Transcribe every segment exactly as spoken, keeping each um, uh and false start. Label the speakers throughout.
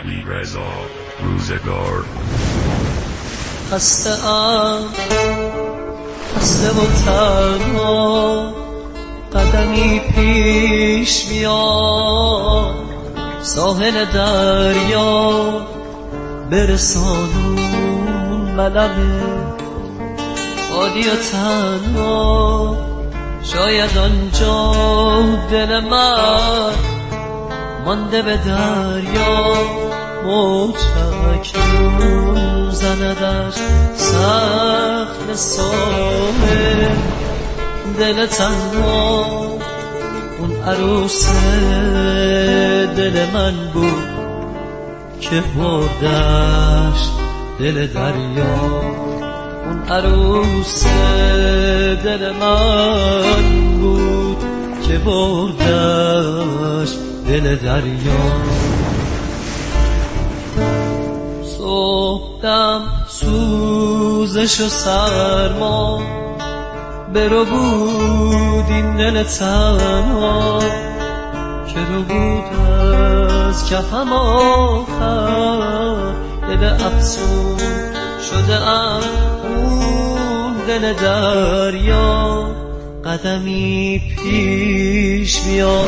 Speaker 1: علیرضا روزگار.
Speaker 2: خسته ام خسته و تنها، قدمی پیش بیار ساحل دریا، برسانون ملب خالی و تنها. شاید آنجا دل من مانده به دریا، موج اکنون زندش سخت به ساحل. دل تنها اون عروس دل من بود که بردش دل دریا. اون عروس دل من بود که بردش دل دریا. صبحدم سوزش و سرما، برو بود این دل تنها که رو بود از کفم آخر. دل افسون شده ام اون دل دریا، قدمی پیش بیا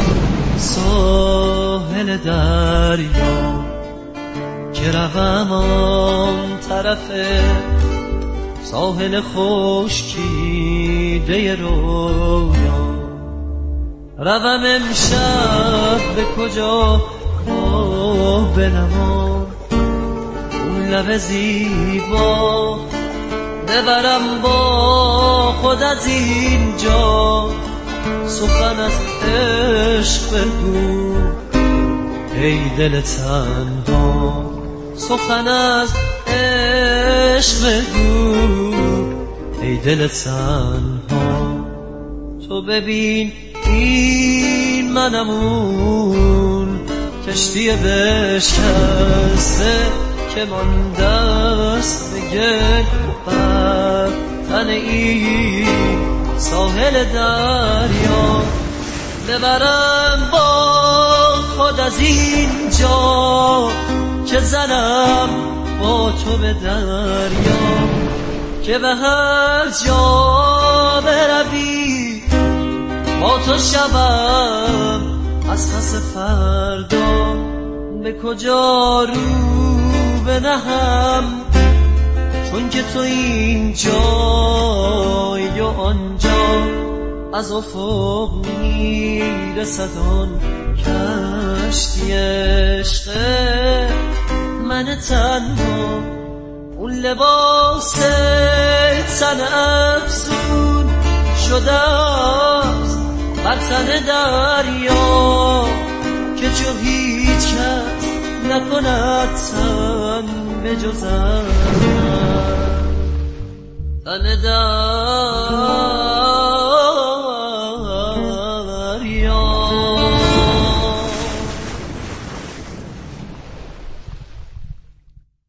Speaker 2: ساحل دریا، که روم آن طرف ساحل خشکیده رویا. روم امشب به کجا راه بنما، اون لب زیبا ببرم با خود از اینجا. سخن از عشق بگو ای دل تنها، سخن از عشق بگو ای دل تنها. تو ببین این منم اون کشتی بشکسته که مانده است به گل بر تن این ساحل دریا. ببرم با خود از اینجا که زنم با تو به دریا، که به هر جا بروی با تو شبم از پس فردا. به کجا رو بنهم چون که تو اینجایی و آنجا. از افق میرسد آن کشتی عشق من تنها. اون لباس تن افسون شده است بر تن دریا، که چو هیچ کس نکند تن به جز تن در